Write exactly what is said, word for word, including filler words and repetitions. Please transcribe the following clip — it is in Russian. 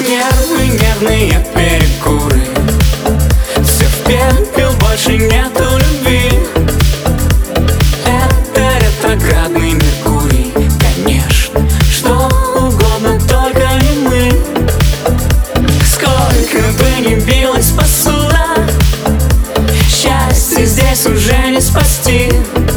Нервы, нервные перекуры, все в пепел, больше нету любви. Это ретроградный Меркурий, конечно, что угодно, только не мы. Сколько бы ни билась посуда, счастье здесь уже не спасти.